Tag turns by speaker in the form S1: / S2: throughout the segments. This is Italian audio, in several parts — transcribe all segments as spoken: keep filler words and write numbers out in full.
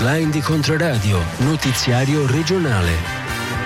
S1: Newsline di Controradio, notiziario regionale.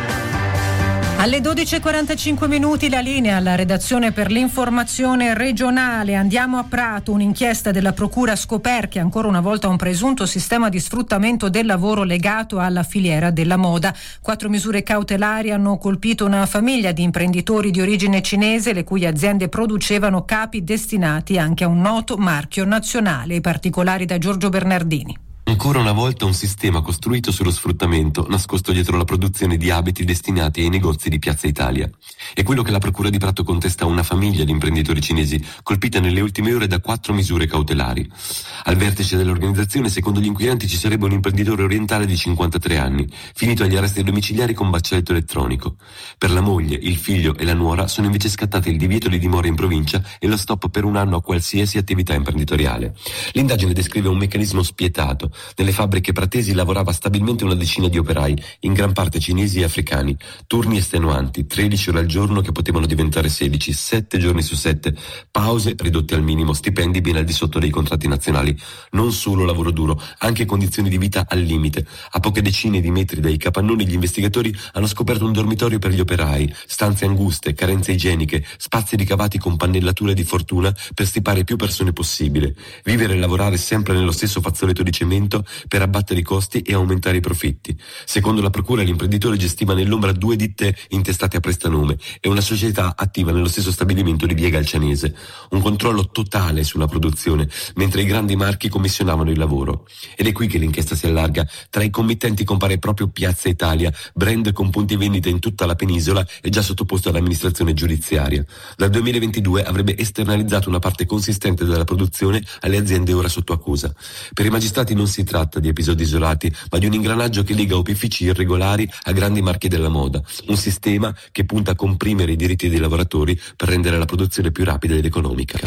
S2: Alle dodici e quarantacinque minuti la linea alla redazione per l'informazione regionale. Andiamo a Prato. Un'inchiesta della Procura ha scoperto ancora una volta un presunto sistema di sfruttamento del lavoro legato alla filiera della moda. Quattro misure cautelari hanno colpito una famiglia di imprenditori di origine cinese, le cui aziende producevano capi destinati anche a un noto marchio nazionale. I particolari da Giorgio Bernardini.
S3: Ancora una volta un sistema costruito sullo sfruttamento, nascosto dietro la produzione di abiti destinati ai negozi di Piazza Italia. È quello che la Procura di Prato contesta a una famiglia di imprenditori cinesi, colpita nelle ultime ore da quattro misure cautelari. Al vertice dell'organizzazione, secondo gli inquirenti, ci sarebbe un imprenditore orientale di cinquantatré anni, finito agli arresti domiciliari con braccialetto elettronico. Per la moglie, il figlio e la nuora sono invece scattati il divieto di dimora in provincia e lo stop per un anno a qualsiasi attività imprenditoriale. L'indagine descrive un meccanismo spietato. Nelle fabbriche pratesi lavorava stabilmente una decina di operai, in gran parte cinesi e africani, turni estenuanti, tredici ore al giorno che potevano diventare sedici, sette giorni su sette, pause ridotte al minimo, stipendi ben al di sotto dei contratti nazionali. Non solo lavoro duro, anche condizioni di vita al limite. A poche decine di metri dai capannoni gli investigatori hanno scoperto un dormitorio per gli operai, stanze anguste, carenze igieniche, spazi ricavati con pannellature di fortuna per stipare più persone possibile. Vivere e lavorare sempre nello stesso fazzoletto di cemento per abbattere i costi e aumentare i profitti. Secondo la procura, l'imprenditore gestiva nell'ombra due ditte intestate a prestanome e una società attiva nello stesso stabilimento di via Galcianese. Un controllo totale sulla produzione, mentre i grandi marchi commissionavano il lavoro. Ed è qui che l'inchiesta si allarga. Tra i committenti compare proprio Piazza Italia, brand con punti vendita in tutta la penisola e già sottoposto all'amministrazione giudiziaria. Dal duemilaventidue avrebbe esternalizzato una parte consistente della produzione alle aziende ora sotto accusa. Per i magistrati non si si tratta di episodi isolati, ma di un ingranaggio che lega opifici irregolari a grandi marchi della moda, un sistema che punta a comprimere i diritti dei lavoratori per rendere la produzione più rapida ed economica.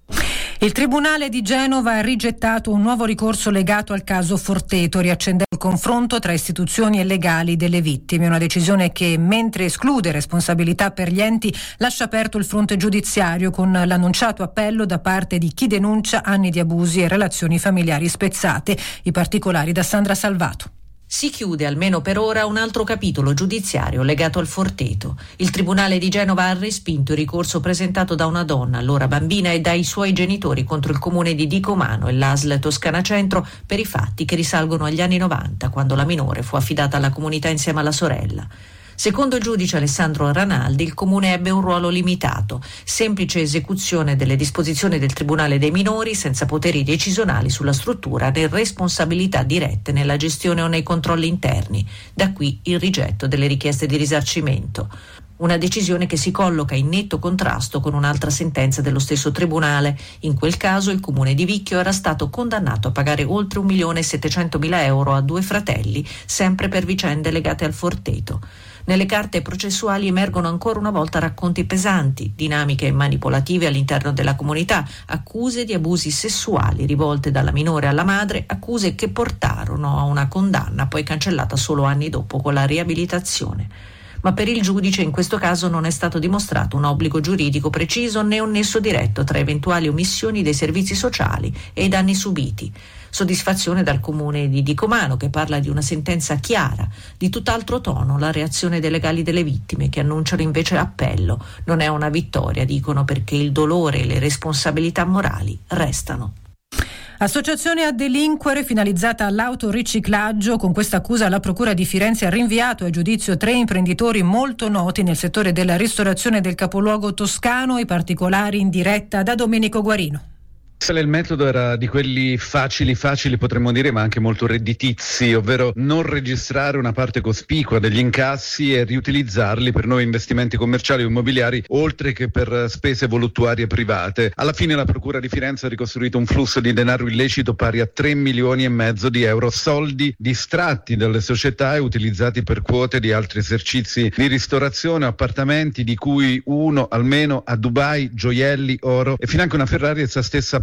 S2: Il Tribunale di Genova ha rigettato un nuovo ricorso legato al caso Forteto, riaccendendo il confronto tra istituzioni e legali delle vittime. Una decisione che, mentre esclude responsabilità per gli enti, lascia aperto il fronte giudiziario con l'annunciato appello da parte di chi denuncia anni di abusi e relazioni familiari spezzate. I particolari da Sandra Salvato.
S4: Si chiude, almeno per ora, un altro capitolo giudiziario legato al Forteto. Il Tribunale di Genova ha respinto il ricorso presentato da una donna, allora bambina, e dai suoi genitori contro il comune di Dicomano e l'A S L Toscana Centro per i fatti che risalgono agli anni novanta, quando la minore fu affidata alla comunità insieme alla sorella. Secondo il giudice Alessandro Ranaldi, il comune ebbe un ruolo limitato, semplice esecuzione delle disposizioni del Tribunale dei minori senza poteri decisionali sulla struttura né responsabilità dirette nella gestione o nei controlli interni. Da qui il rigetto delle richieste di risarcimento. Una decisione che si colloca in netto contrasto con un'altra sentenza dello stesso tribunale. In quel caso il comune di Vicchio era stato condannato a pagare oltre un milione e settecentomila euro a due fratelli, sempre per vicende legate al Forteto. Nelle carte processuali emergono ancora una volta racconti pesanti, dinamiche manipolative all'interno della comunità, accuse di abusi sessuali rivolte dalla minore alla madre, accuse che portarono a una condanna poi cancellata solo anni dopo con la riabilitazione. Ma per il giudice in questo caso non è stato dimostrato un obbligo giuridico preciso né un nesso diretto tra eventuali omissioni dei servizi sociali e i danni subiti. Soddisfazione dal comune di Dicomano, che parla di una sentenza chiara. Di tutt'altro tono la reazione dei legali delle vittime, che annunciano invece appello. Non è una vittoria, dicono, perché il dolore e le responsabilità morali restano.
S2: Associazione a delinquere finalizzata all'autoriciclaggio. Con questa accusa la Procura di Firenze ha rinviato a giudizio tre imprenditori molto noti nel settore della ristorazione del capoluogo toscano. I particolari in diretta da Domenico Guarino.
S5: Il metodo era di quelli facili facili potremmo dire, ma anche molto redditizi, ovvero non registrare una parte cospicua degli incassi e riutilizzarli per nuovi investimenti commerciali o immobiliari, oltre che per spese voluttuarie private. Alla fine la Procura di Firenze ha ricostruito un flusso di denaro illecito pari a tre milioni e mezzo di euro, soldi distratti dalle società e utilizzati per quote di altri esercizi di ristorazione, appartamenti di cui uno almeno a Dubai, gioielli, oro e finanche una Ferrari essa stessa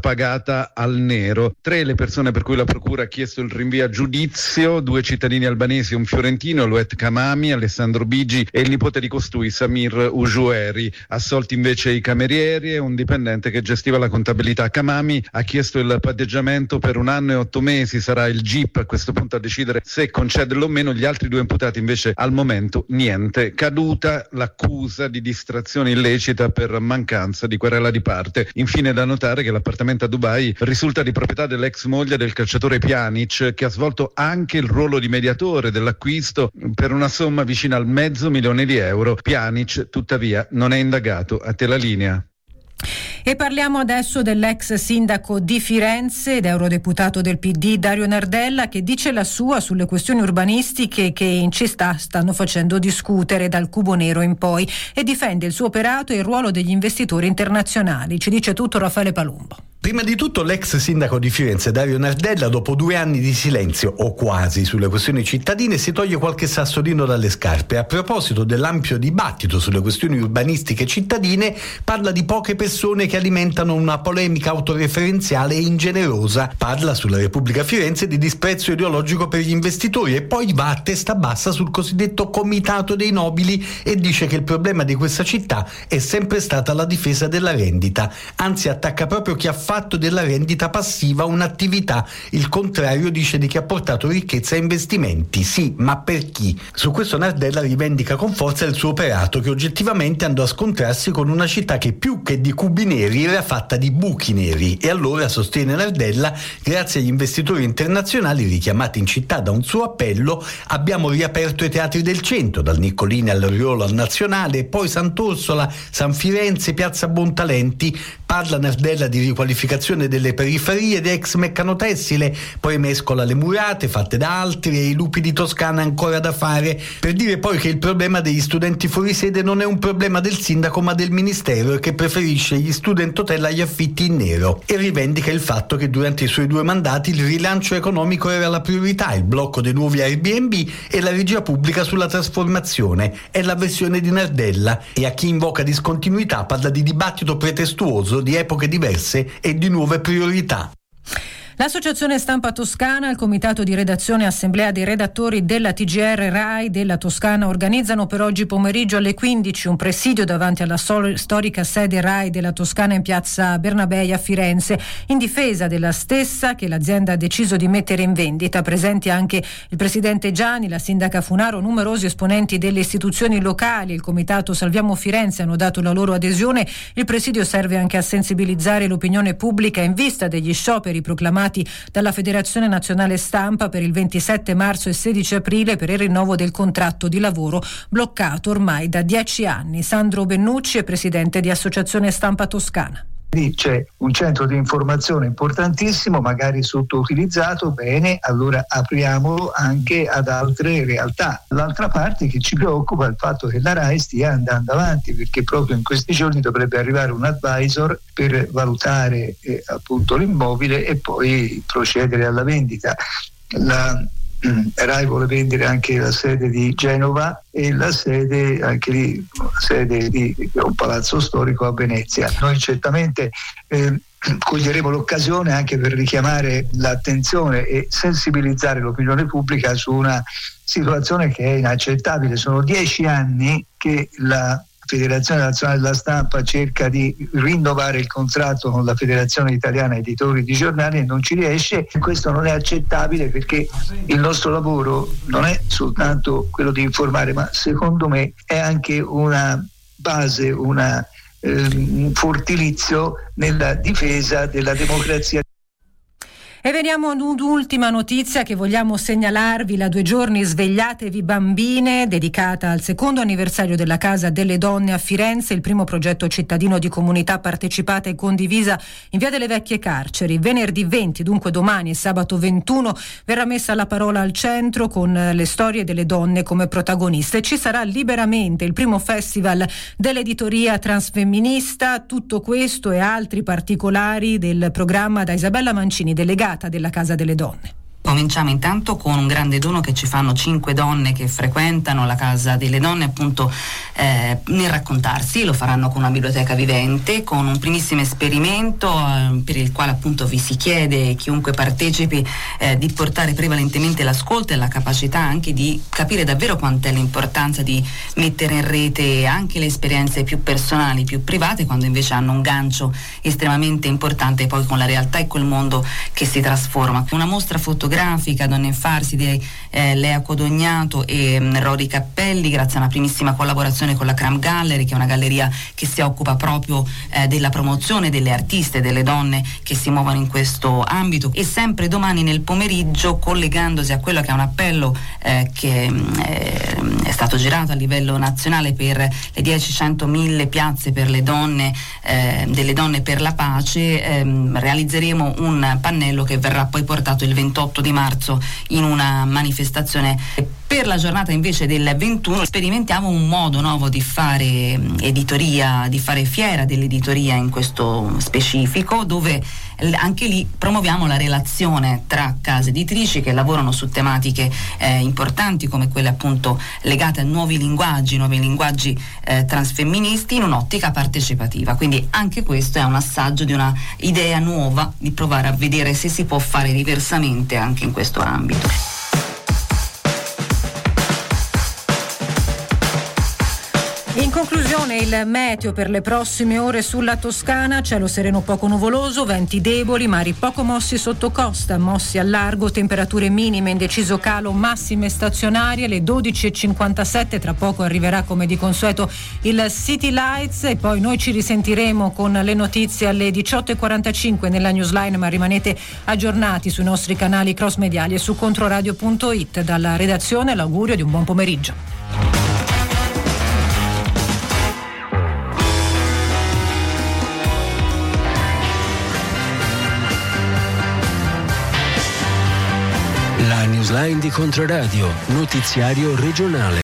S5: pagata al nero. Tre le persone per cui la procura ha chiesto il rinvio a giudizio, due cittadini albanesi e un fiorentino, Louet Kamami, Alessandro Bigi e il nipote di costui, Samir Ujueri. Assolti invece i camerieri e un dipendente che gestiva la contabilità. Kamami ha chiesto il patteggiamento per un anno e otto mesi, sarà il G I P a questo punto a decidere se concederlo o meno. Gli altri due imputati invece al momento niente. Caduta l'accusa di distrazione illecita per mancanza di querela di parte. Infine da notare che l'appartamento a Dubai risulta di proprietà dell'ex moglie del calciatore Pjanic, che ha svolto anche il ruolo di mediatore dell'acquisto per una somma vicina al mezzo milione di euro. Pjanic tuttavia non è indagato. A te la linea.
S2: E parliamo adesso dell'ex sindaco di Firenze ed eurodeputato del P D Dario Nardella, che dice la sua sulle questioni urbanistiche che in città stanno facendo discutere dal Cubo Nero in poi, e difende il suo operato e il ruolo degli investitori internazionali. Ci dice tutto Raffaele Palumbo.
S6: Prima di tutto l'ex sindaco di Firenze Dario Nardella, dopo due anni di silenzio o quasi sulle questioni cittadine, si toglie qualche sassolino dalle scarpe. A proposito dell'ampio dibattito sulle questioni urbanistiche cittadine, parla di poche persone che alimentano una polemica autoreferenziale e ingenerosa. Parla sulla Repubblica Firenze di disprezzo ideologico per gli investitori e poi va a testa bassa sul cosiddetto comitato dei nobili e dice che il problema di questa città è sempre stata la difesa della rendita. Anzi, attacca proprio chi ha fatto della rendita passiva un'attività. Il contrario dice di chi ha portato ricchezza e investimenti. Sì, ma per chi? Su questo Nardella rivendica con forza il suo operato, che oggettivamente andò a scontrarsi con una città che più che di cubi neri era fatta di buchi neri. E allora, sostiene Nardella, grazie agli investitori internazionali richiamati in città da un suo appello, abbiamo riaperto i teatri del centro, dal Niccolini al Riolo al Nazionale, poi Sant'Orsola, San Firenze, Piazza Buontalenti. Parla Nardella di riqualificazione delle periferie ed ex Meccanotessile, poi mescola le murate fatte da altri e i lupi di Toscana ancora da fare, per dire poi che il problema degli studenti fuori sede non è un problema del sindaco ma del ministero, e che preferisce gli student hotel agli affitti in nero, e rivendica il fatto che durante i suoi due mandati il rilancio economico era la priorità, il blocco dei nuovi Airbnb e la regia pubblica sulla trasformazione. È la versione di Nardella, e a chi invoca discontinuità parla di dibattito pretestuoso, di epoche diverse e di nuove priorità.
S2: L'Associazione Stampa Toscana, il Comitato di Redazione e Assemblea dei Redattori della T G R Rai della Toscana organizzano per oggi pomeriggio alle quindici un presidio davanti alla sol- storica sede Rai della Toscana in piazza Bernabei a Firenze, in difesa della stessa che l'azienda ha deciso di mettere in vendita. Presenti anche il presidente Gianni, la sindaca Funaro, numerosi esponenti delle istituzioni locali. Il Comitato Salviamo Firenze hanno dato la loro adesione. Il presidio serve anche a sensibilizzare l'opinione pubblica in vista degli scioperi proclamati dalla Federazione Nazionale Stampa per il ventisette marzo e sedici aprile per il rinnovo del contratto di lavoro bloccato ormai da dieci anni. Sandro Bennucci è presidente di Associazione Stampa Toscana.
S7: Lì c'è un centro di informazione importantissimo, magari sottoutilizzato, bene, allora apriamolo anche ad altre realtà. L'altra parte che ci preoccupa è il fatto che la Rai stia andando avanti, perché proprio in questi giorni dovrebbe arrivare un advisor per valutare eh, appunto l'immobile e poi procedere alla vendita. La Rai vuole vendere anche la sede di Genova e la sede anche lì, sede di un palazzo storico a Venezia. Noi certamente eh, coglieremo l'occasione anche per richiamare l'attenzione e sensibilizzare l'opinione pubblica su una situazione che è inaccettabile. Sono dieci anni che la Federazione Nazionale della Stampa cerca di rinnovare il contratto con la Federazione Italiana Editori di Giornali e non ci riesce. Questo non è accettabile, perché il nostro lavoro non è soltanto quello di informare, ma secondo me è anche una base, una, eh, un fortilizio nella difesa della democrazia.
S2: E veniamo ad un'ultima notizia che vogliamo segnalarvi: la due giorni Svegliatevi Bambine, dedicata al secondo anniversario della Casa delle Donne a Firenze, il primo progetto cittadino di comunità partecipata e condivisa in via delle Vecchie Carceri. Venerdì venti, dunque domani, e sabato ventuno verrà messa la parola al centro con le storie delle donne come protagoniste. Ci sarà Liberamente, il primo festival dell'editoria transfemminista. Tutto questo e altri particolari del programma da Isabella Mancini, delegata della Casa delle Donne.
S8: Cominciamo intanto con un grande dono che ci fanno cinque donne che frequentano la Casa delle Donne, appunto eh, nel raccontarsi. Lo faranno con una biblioteca vivente, con un primissimo esperimento eh, per il quale appunto vi si chiede, chiunque partecipi, eh, di portare prevalentemente l'ascolto e la capacità anche di capire davvero quant'è l'importanza di mettere in rete anche le esperienze più personali, più private, quando invece hanno un gancio estremamente importante poi con la realtà e col mondo che si trasforma. Una mostra fotografica Donne in farsi di eh, Lea Codognato e mh, Rory Cappelli, grazie a una primissima collaborazione con la Cram Gallery, che è una galleria che si occupa proprio eh, della promozione delle artiste, delle donne che si muovono in questo ambito. E sempre domani nel pomeriggio, collegandosi a quello che è un appello eh, che mh, è stato girato a livello nazionale per le dieci, cento, mille piazze per le donne, eh, delle donne per la pace, ehm, realizzeremo un pannello che verrà poi portato il ventotto di marzo in una manifestazione. Per la giornata invece del ventuno sperimentiamo un modo nuovo di fare editoria, di fare fiera dell'editoria in questo specifico, dove anche lì promuoviamo la relazione tra case editrici che lavorano su tematiche eh, importanti come quelle appunto legate a nuovi linguaggi, nuovi linguaggi eh, transfemministi in un'ottica partecipativa. Quindi anche questo è un assaggio di una idea nuova di provare a vedere se si può fare diversamente anche in questo ambito.
S2: In conclusione, il meteo per le prossime ore sulla Toscana: cielo sereno poco nuvoloso, venti deboli, mari poco mossi sotto costa, mossi al largo, temperature minime in deciso calo, massime stazionarie. Alle dodici e cinquantasette tra poco arriverà come di consueto il City Lights e poi noi ci risentiremo con le notizie alle diciotto e quarantacinque nella newsline, ma rimanete aggiornati sui nostri canali cross mediali e su controradio punto it. Dalla redazione l'augurio di un buon pomeriggio.
S1: La newsline di Controradio, notiziario regionale.